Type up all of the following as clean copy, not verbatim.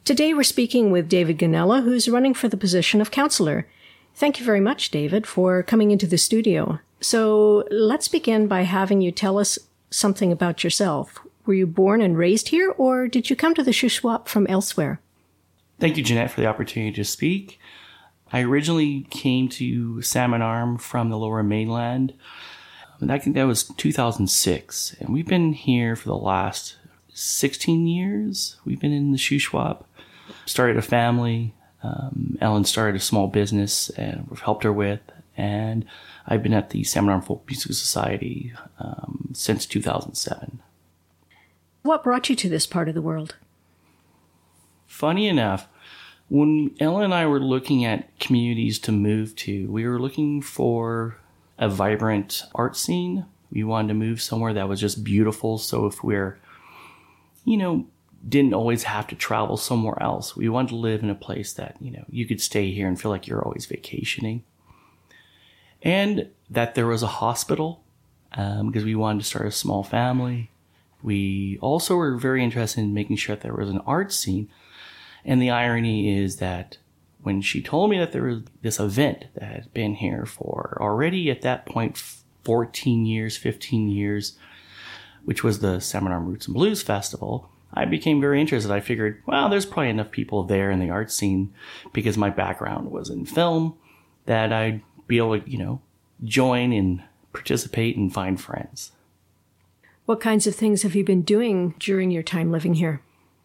Today we're speaking with David Ganella, who's running for the position of councillor. Thank you very much, David, for coming into the studio. So let's begin by having you tell us something about yourself. Were you born and raised here, or did you come to the Shuswap from elsewhere? Thank you, Jeanette, for the opportunity to speak. I originally came to Salmon Arm from the Lower Mainland. I think that was 2006, and we've been here for the last 16 years. We've been in the Shuswap. Started a family. Ellen started a small business, and we've helped her with. And I've been at the Salmon Arm Folk Music Society since 2007. What brought you to this part of the world? Funny enough, when Ellen and I were looking at communities to move to, we were looking for a vibrant art scene. We wanted to move somewhere that was just beautiful. So if we're, didn't always have to travel somewhere else, we wanted to live in a place that, you could stay here and feel like you're always vacationing. And that there was a hospital, because we wanted to start a small family. We also were very interested in making sure that there was an art scene. And the irony is that when she told me that there was this event that had been here for already at that point 15 years, which was the Salmon Arm Roots and Blues Festival, I became very interested. I figured, well, there's probably enough people there in the art scene because my background was in film that I'd be able to, join and participate and find friends. What kinds of things have you been doing during your time living here?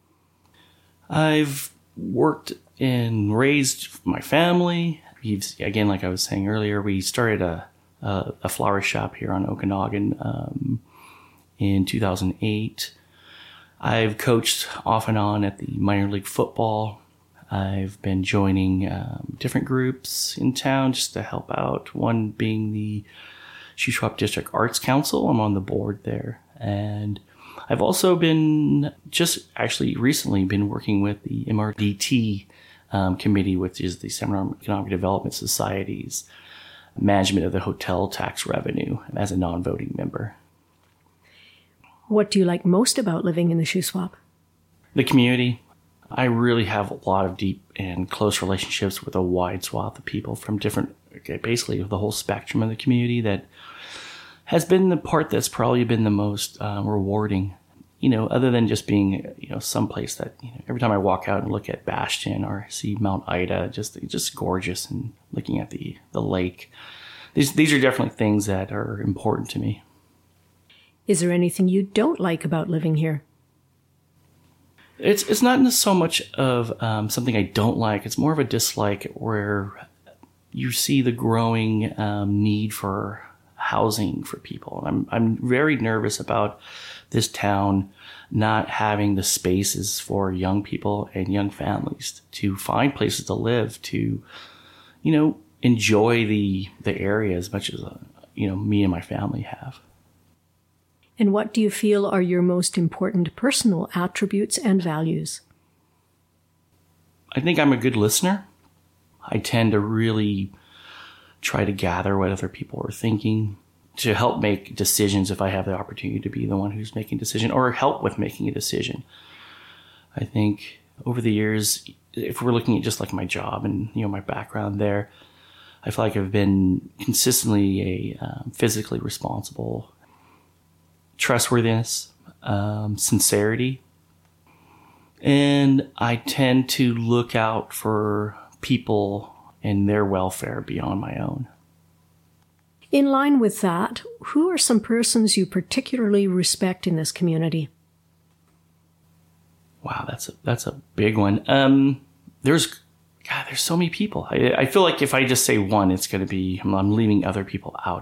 I've worked and raised my family. Again, like I was saying earlier, we started a flower shop here on Okanagan in 2008. I've coached off and on at the minor league football. I've been joining different groups in town just to help out, one being the Shuswap District Arts Council. I'm on the board there. And I've also been recently been working with the MRDT committee, which is the Salmon Arm Economic Development Society's management of the hotel tax revenue as a non-voting member. What do you like most about living in the Shuswap? The community. I really have a lot of deep and close relationships with a wide swath of people from basically the whole spectrum of the community that has been the part that's probably been the most rewarding, other than just being, someplace that, every time I walk out and look at Bastion or see Mount Ida, just gorgeous, and looking at the lake. These are definitely things that are important to me. Is there anything you don't like about living here? It's not so much of something I don't like. It's more of a dislike where you see the growing need for housing for people. I'm very nervous about this town not having the spaces for young people and young families to find places to live, to, enjoy the area as much as, me and my family have. And what do you feel are your most important personal attributes and values? I think I'm a good listener. I tend to really try to gather what other people are thinking to help make decisions if I have the opportunity to be the one who's making a decision or help with making a decision. I think over the years, if we're looking at just like my job and, my background there, I feel like I've been consistently a physically responsible, trustworthiness, sincerity, and I tend to look out for people and their welfare beyond my own. In line with that, who are some persons you particularly respect in this community? Wow, that's a big one. There's so many people. I feel like if I just say one, it's going to be, I'm leaving other people out.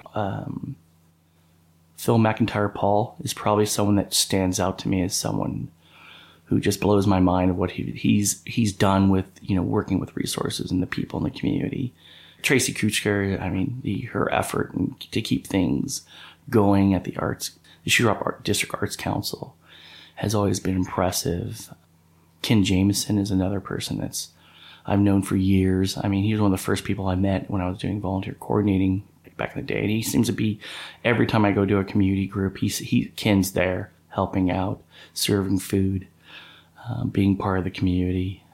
Phil McIntyre Paul is probably someone that stands out to me as someone who just blows my mind of what he's done with, working with resources and the people in the community. Tracy Kuchker, her effort to keep things going at the Shuswap District Arts Council has always been impressive. Ken Jameson is another person that's I've known for years. He was one of the first people I met when I was doing volunteer coordinating back in the day. And he seems to be, every time I go to a community group, Ken's there helping out, serving food, being part of the community.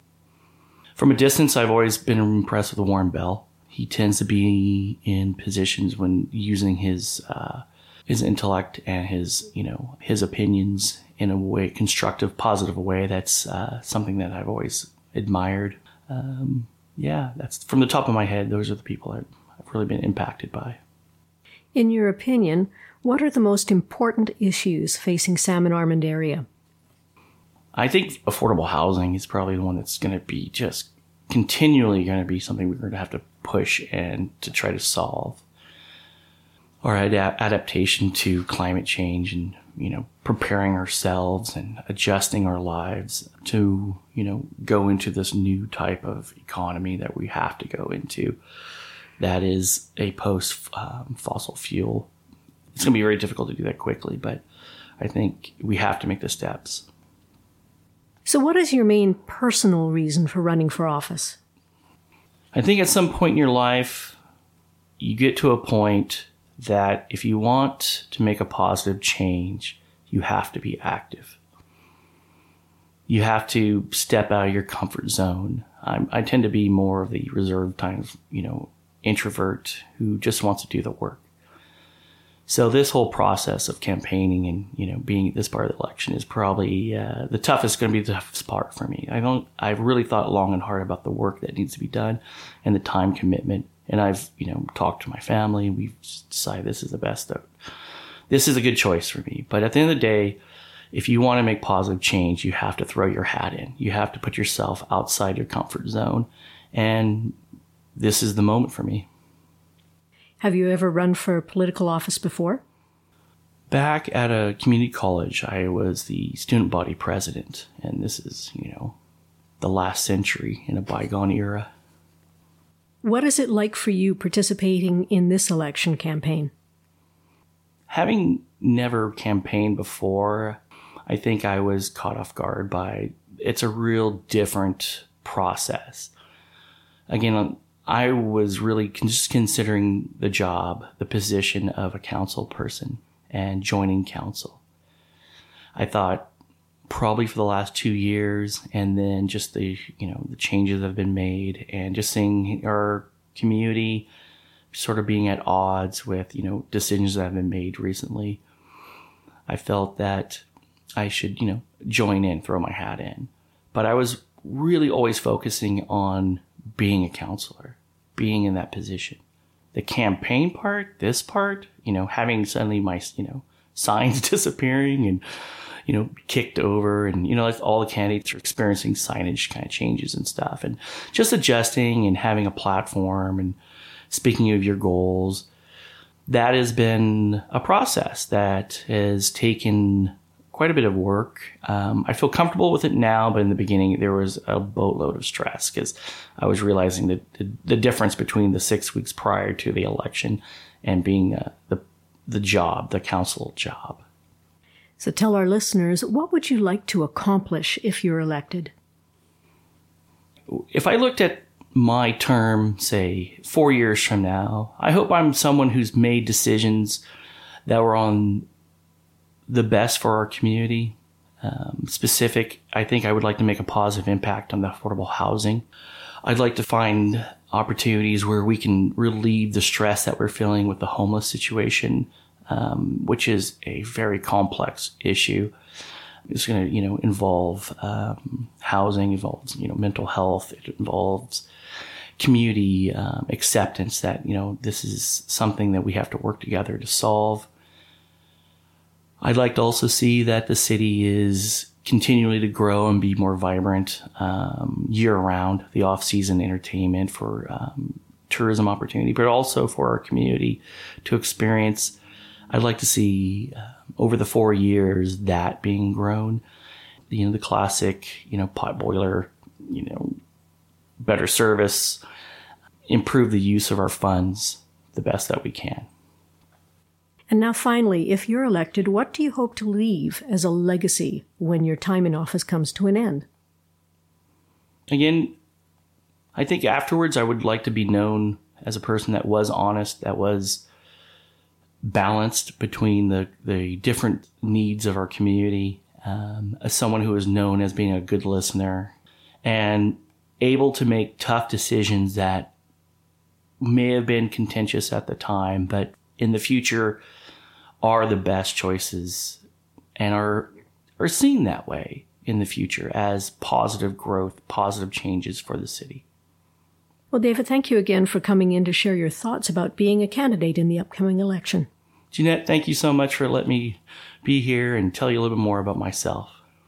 From a distance, I've always been impressed with Warren Bell. He tends to be in positions when using his intellect and his opinions in a way, constructive, positive way. That's something that I've always admired. That's from the top of my head. Those are the people I've really been impacted by. In your opinion, what are the most important issues facing Salmon Arm area? I think affordable housing is probably the one that's going to be just continually going to be something we're going to have to push and to try to solve. Our adaptation to climate change and, preparing ourselves and adjusting our lives to, go into this new type of economy that we have to go into. That is a post-fossil fuel. It's going to be very difficult to do that quickly, but I think we have to make the steps. So what is your main personal reason for running for office? I think at some point in your life, you get to a point that if you want to make a positive change, you have to be active. You have to step out of your comfort zone. I tend to be more of the reserved kind of, introvert who just wants to do the work. So this whole process of campaigning and, being this part of the election is probably the toughest part for me. I've really thought long and hard about the work that needs to be done and the time commitment. And I've, talked to my family and we've decided this is this is a good choice for me. But at the end of the day, if you want to make positive change, you have to throw your hat in. You have to put yourself outside your comfort zone. And this is the moment for me. Have you ever run for political office before? Back at a community college, I was the student body president. And this is, the last century in a bygone era. What is it like for you participating in this election campaign? Having never campaigned before, I think I was caught off guard by it's a real different process. Again, I was really just considering the job, the position of a council person and joining council. I thought probably for the last 2 years and then just the changes that have been made and just seeing our community sort of being at odds with, decisions that have been made recently. I felt that I should, join in, throw my hat in. But I was really always focusing on being a counselor, being in that position. The campaign part, this part, having suddenly my, signs disappearing and, kicked over and, all the candidates are experiencing signage kind of changes and stuff and just adjusting and having a platform and speaking of your goals. That has been a process that has taken quite a bit of work. I feel comfortable with it now, but in the beginning there was a boatload of stress because I was realizing that the difference between the 6 weeks prior to the election and being the council job. So tell our listeners, what would you like to accomplish if you're elected? If I looked at my term, say 4 years from now, I hope I'm someone who's made decisions that were on the best for our community. I think I would like to make a positive impact on the affordable housing. I'd like to find opportunities where we can relieve the stress that we're feeling with the homeless situation, which is a very complex issue. It's going to, involve housing, involves, mental health. It involves community acceptance that, this is something that we have to work together to solve. I'd like to also see that the city is continually to grow and be more vibrant year-round, the off-season entertainment for tourism opportunity, but also for our community to experience. I'd like to see over the 4 years that being grown, the classic, pot boiler, better service, improve the use of our funds the best that we can. And now finally, if you're elected, what do you hope to leave as a legacy when your time in office comes to an end? Again, I think afterwards I would like to be known as a person that was honest, that was balanced between the different needs of our community, as someone who is known as being a good listener. And able to make tough decisions that may have been contentious at the time, but in the future are the best choices and are seen that way in the future as positive growth, positive changes for the city. Well, David, thank you again for coming in to share your thoughts about being a candidate in the upcoming election. Jeanette, thank you so much for letting me be here and tell you a little bit more about myself.